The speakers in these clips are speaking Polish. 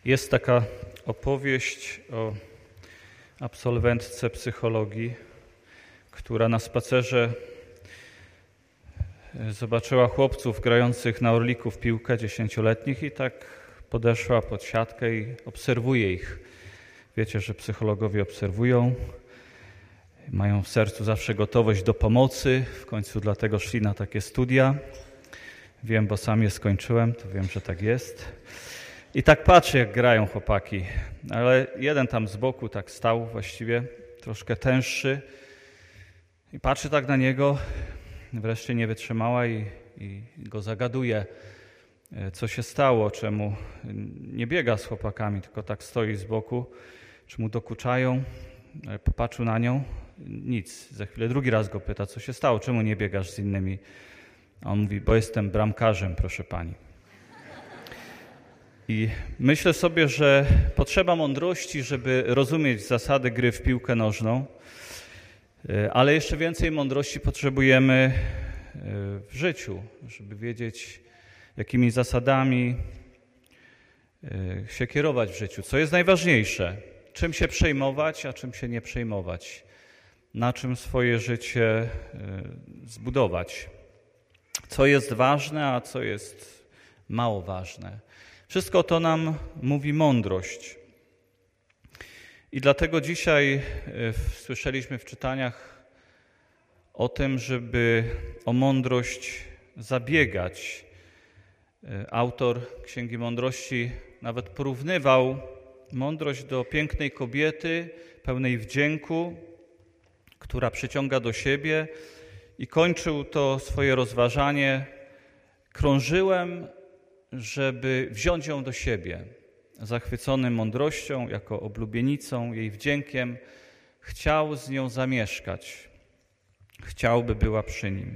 Jest taka opowieść o absolwentce psychologii, która na spacerze zobaczyła chłopców grających na orliku w piłkę 10-letnich i tak podeszła pod siatkę i obserwuje ich. Wiecie, że psychologowie obserwują, mają w sercu zawsze gotowość do pomocy, w końcu dlatego szli na takie studia. Wiem, bo sam je skończyłem, to wiem, że tak jest. I tak patrzy, jak grają chłopaki, ale jeden tam z boku tak stał właściwie, troszkę tęższy i patrzy tak na niego, wreszcie nie wytrzymała i go zagaduje, co się stało, czemu nie biega z chłopakami, tylko tak stoi z boku, czy mu dokuczają. Popatrzył na nią, nic. Za chwilę drugi raz go pyta, co się stało, czemu nie biegasz z innymi. A on mówi, bo jestem bramkarzem, proszę pani. I myślę sobie, że potrzeba mądrości, żeby rozumieć zasady gry w piłkę nożną, ale jeszcze więcej mądrości potrzebujemy w życiu, żeby wiedzieć, jakimi zasadami się kierować w życiu. Co jest najważniejsze? Czym się przejmować, a czym się nie przejmować? Na czym swoje życie zbudować? Co jest ważne, a co jest mało ważne? Wszystko to nam mówi mądrość. I dlatego dzisiaj słyszeliśmy w czytaniach o tym, żeby o mądrość zabiegać. Autor Księgi Mądrości nawet porównywał mądrość do pięknej kobiety, pełnej wdzięku, która przyciąga do siebie i kończył to swoje rozważanie. Krążyłem, żeby wziąć ją do siebie. Zachwycony mądrością, jako oblubienicą, jej wdziękiem, chciał z nią zamieszkać. Chciał, by była przy nim.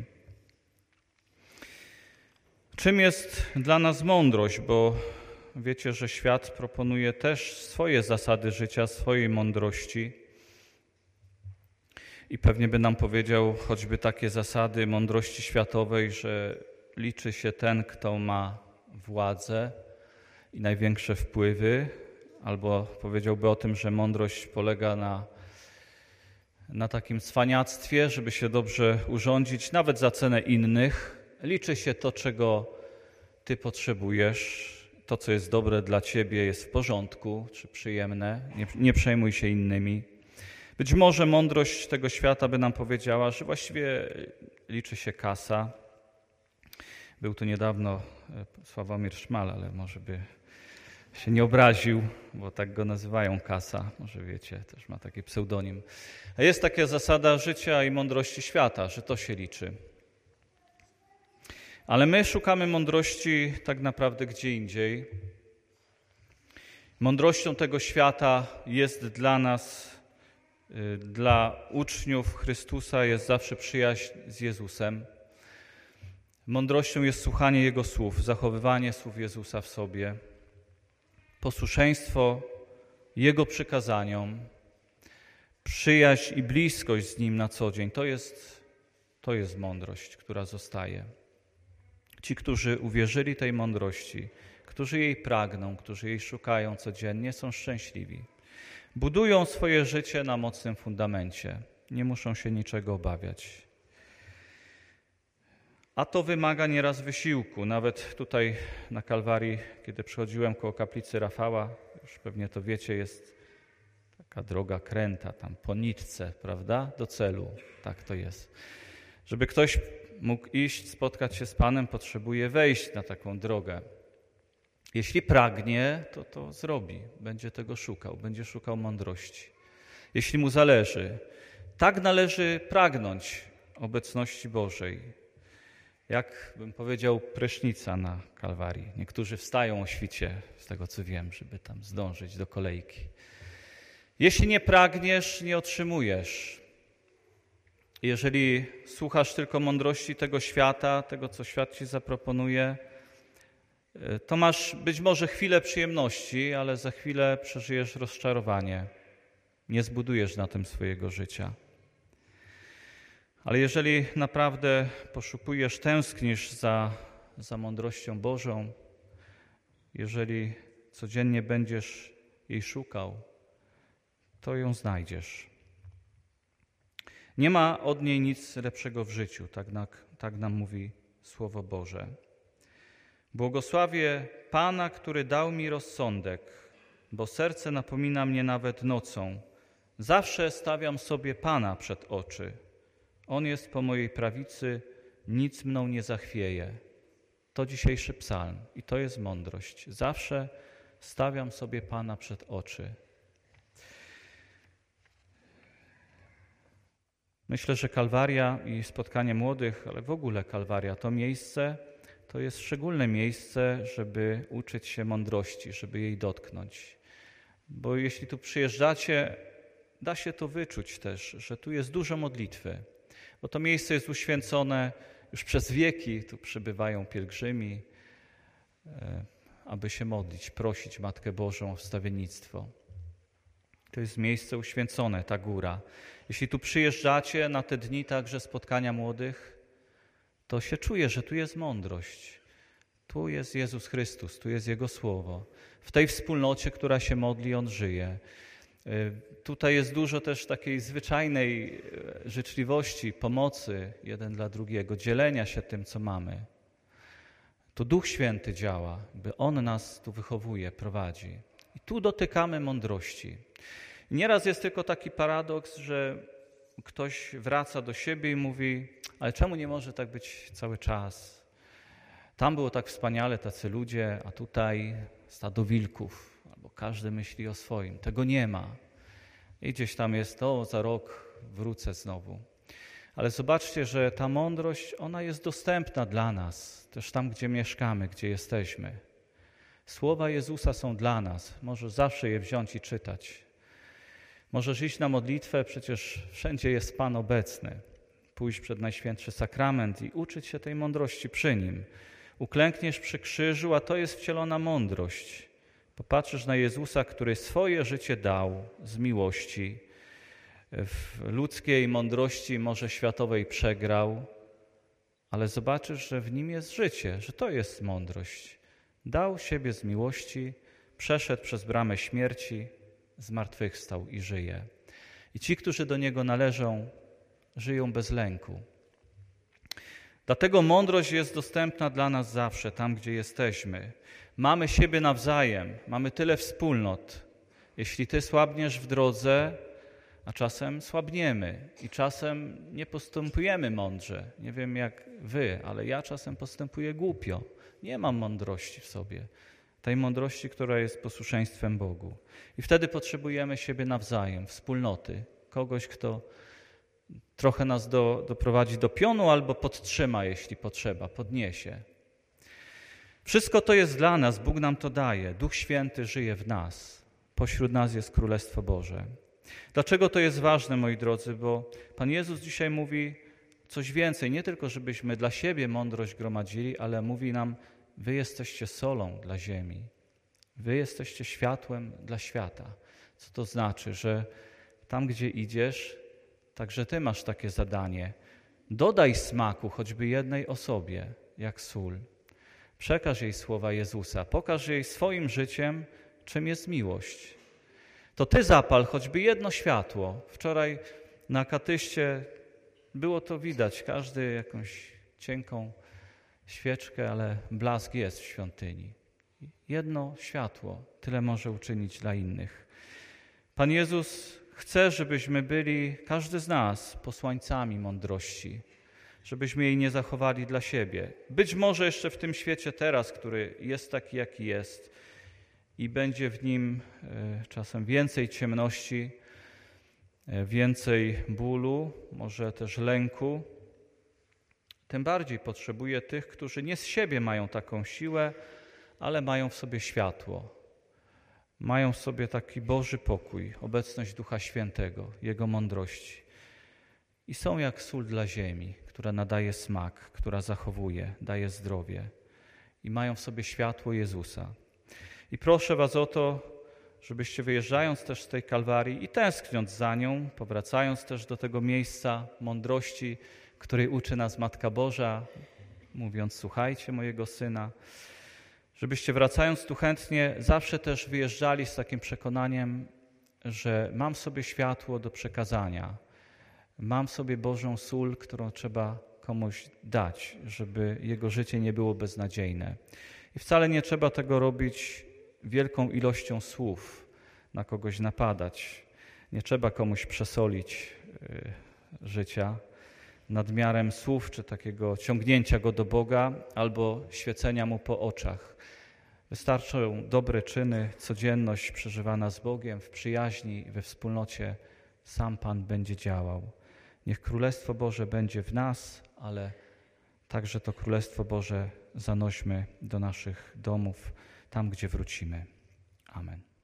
Czym jest dla nas mądrość? Bo wiecie, że świat proponuje też swoje zasady życia, swojej mądrości. I pewnie by nam powiedział choćby takie zasady mądrości światowej, że liczy się ten, kto ma władzę i największe wpływy, albo powiedziałby o tym, że mądrość polega na takim cwaniactwie, żeby się dobrze urządzić, nawet za cenę innych. Liczy się to, czego ty potrzebujesz, to, co jest dobre dla ciebie, jest w porządku, czy przyjemne, nie przejmuj się innymi. Być może mądrość tego świata by nam powiedziała, że właściwie liczy się kasa. Był tu niedawno Sławomir Szmal, ale może by się nie obraził, bo tak go nazywają, Kasa. Może wiecie, też ma taki pseudonim. A jest taka zasada życia i mądrości świata, że to się liczy. Ale my szukamy mądrości tak naprawdę gdzie indziej. Mądrością tego świata jest dla nas, dla uczniów Chrystusa jest zawsze przyjaźń z Jezusem. Mądrością jest słuchanie Jego słów, zachowywanie słów Jezusa w sobie, posłuszeństwo Jego przykazaniom, przyjaźń i bliskość z Nim na co dzień. To jest mądrość, która zostaje. Ci, którzy uwierzyli tej mądrości, którzy jej pragną, którzy jej szukają codziennie, są szczęśliwi. Budują swoje życie na mocnym fundamencie. Nie muszą się niczego obawiać. A to wymaga nieraz wysiłku. Nawet tutaj na Kalwarii, kiedy przychodziłem koło kaplicy Rafała, już pewnie to wiecie, jest taka droga kręta tam po nitce, prawda? Do celu. Tak to jest. Żeby ktoś mógł iść, spotkać się z Panem, potrzebuje wejść na taką drogę. Jeśli pragnie, to zrobi. Będzie tego szukał. Będzie szukał mądrości. Jeśli mu zależy. Tak należy pragnąć obecności Bożej. Jak bym powiedział, prysznica na Kalwarii. Niektórzy wstają o świcie, z tego co wiem, żeby tam zdążyć do kolejki. Jeśli nie pragniesz, nie otrzymujesz. Jeżeli słuchasz tylko mądrości tego świata, tego, co świat ci zaproponuje, to masz być może chwilę przyjemności, ale za chwilę przeżyjesz rozczarowanie. Nie zbudujesz na tym swojego życia. Ale jeżeli naprawdę poszukujesz, tęsknisz za mądrością Bożą, jeżeli codziennie będziesz jej szukał, to ją znajdziesz. Nie ma od niej nic lepszego w życiu, tak nam mówi Słowo Boże. Błogosławię Pana, który dał mi rozsądek, bo serce napomina mnie nawet nocą. Zawsze stawiam sobie Pana przed oczy. On jest po mojej prawicy, nic mną nie zachwieje. To dzisiejszy psalm i to jest mądrość. Zawsze stawiam sobie Pana przed oczy. Myślę, że Kalwaria i spotkanie młodych, ale w ogóle Kalwaria to jest szczególne miejsce, żeby uczyć się mądrości, żeby jej dotknąć. Bo jeśli tu przyjeżdżacie, da się to wyczuć też, że tu jest dużo modlitwy. Bo to miejsce jest uświęcone już przez wieki, tu przybywają pielgrzymi, aby się modlić, prosić Matkę Bożą o wstawiennictwo. To jest miejsce uświęcone, ta góra. Jeśli tu przyjeżdżacie na te dni także spotkania młodych, to się czuje, że tu jest mądrość. Tu jest Jezus Chrystus, tu jest Jego Słowo. W tej wspólnocie, która się modli, On żyje. Tutaj jest dużo też takiej zwyczajnej życzliwości, pomocy jeden dla drugiego, dzielenia się tym, co mamy. Tu Duch Święty działa, by On nas tu wychowuje, prowadzi. I tu dotykamy mądrości. I nieraz jest tylko taki paradoks, że ktoś wraca do siebie i mówi, ale czemu nie może tak być cały czas? Tam było tak wspaniale, tacy ludzie, a tutaj stado wilków, albo każdy myśli o swoim. Tego nie ma. I gdzieś tam jest, za rok wrócę znowu. Ale zobaczcie, że ta mądrość, ona jest dostępna dla nas, też tam, gdzie mieszkamy, gdzie jesteśmy. Słowa Jezusa są dla nas, możesz zawsze je wziąć i czytać. Możesz iść na modlitwę, przecież wszędzie jest Pan obecny. Pójść przed Najświętszy Sakrament i uczyć się tej mądrości przy Nim. Uklękniesz przy krzyżu, a to jest wcielona mądrość. Popatrzysz na Jezusa, który swoje życie dał z miłości. W ludzkiej mądrości może światowej przegrał, ale zobaczysz, że w Nim jest życie, że to jest mądrość. Dał siebie z miłości, przeszedł przez bramę śmierci, zmartwychwstał i żyje. I ci, którzy do Niego należą, żyją bez lęku. Dlatego mądrość jest dostępna dla nas zawsze, tam gdzie jesteśmy. Mamy siebie nawzajem, mamy tyle wspólnot. Jeśli Ty słabniesz w drodze, a czasem słabniemy i czasem nie postępujemy mądrze. Nie wiem jak Wy, ale ja czasem postępuję głupio. Nie mam mądrości w sobie. Tej mądrości, która jest posłuszeństwem Bogu. I wtedy potrzebujemy siebie nawzajem, wspólnoty. Kogoś, kto trochę nas doprowadzi do pionu albo podtrzyma, jeśli potrzeba, podniesie. Wszystko to jest dla nas, Bóg nam to daje. Duch Święty żyje w nas. Pośród nas jest Królestwo Boże. Dlaczego to jest ważne, moi drodzy? Bo Pan Jezus dzisiaj mówi coś więcej. Nie tylko, żebyśmy dla siebie mądrość gromadzili, ale mówi nam, wy jesteście solą dla ziemi. Wy jesteście światłem dla świata. Co to znaczy? Że tam, gdzie idziesz, także ty masz takie zadanie. Dodaj smaku choćby jednej osobie, jak sól. Przekaż jej słowa Jezusa. Pokaż jej swoim życiem, czym jest miłość. To ty zapal choćby jedno światło. Wczoraj na katyście było to widać. Każdy jakąś cienką świeczkę, ale blask jest w świątyni. Jedno światło tyle może uczynić dla innych. Pan Jezus chce, żebyśmy byli, każdy z nas, posłańcami mądrości, żebyśmy jej nie zachowali dla siebie. Być może jeszcze w tym świecie teraz, który jest taki, jaki jest i będzie w nim czasem więcej ciemności, więcej bólu, może też lęku, tym bardziej potrzebuje tych, którzy nie z siebie mają taką siłę, ale mają w sobie światło. Mają w sobie taki Boży pokój, obecność Ducha Świętego, Jego mądrości. I są jak sól dla ziemi, która nadaje smak, która zachowuje, daje zdrowie. I mają w sobie światło Jezusa. I proszę was o to, żebyście wyjeżdżając też z tej Kalwarii i tęskniąc za nią, powracając też do tego miejsca mądrości, której uczy nas Matka Boża, mówiąc, słuchajcie mojego Syna, Żebyście wracając tu chętnie zawsze też wyjeżdżali z takim przekonaniem, że mam sobie światło do przekazania, mam sobie Bożą sól, którą trzeba komuś dać, żeby jego życie nie było beznadziejne. I wcale nie trzeba tego robić wielką ilością słów, na kogoś napadać. Nie trzeba komuś przesolić życia nadmiarem słów, czy takiego ciągnięcia go do Boga, albo świecenia mu po oczach. Wystarczą dobre czyny, codzienność przeżywana z Bogiem, w przyjaźni, we wspólnocie. Sam Pan będzie działał. Niech Królestwo Boże będzie w nas, ale także to Królestwo Boże zanośmy do naszych domów, tam gdzie wrócimy. Amen.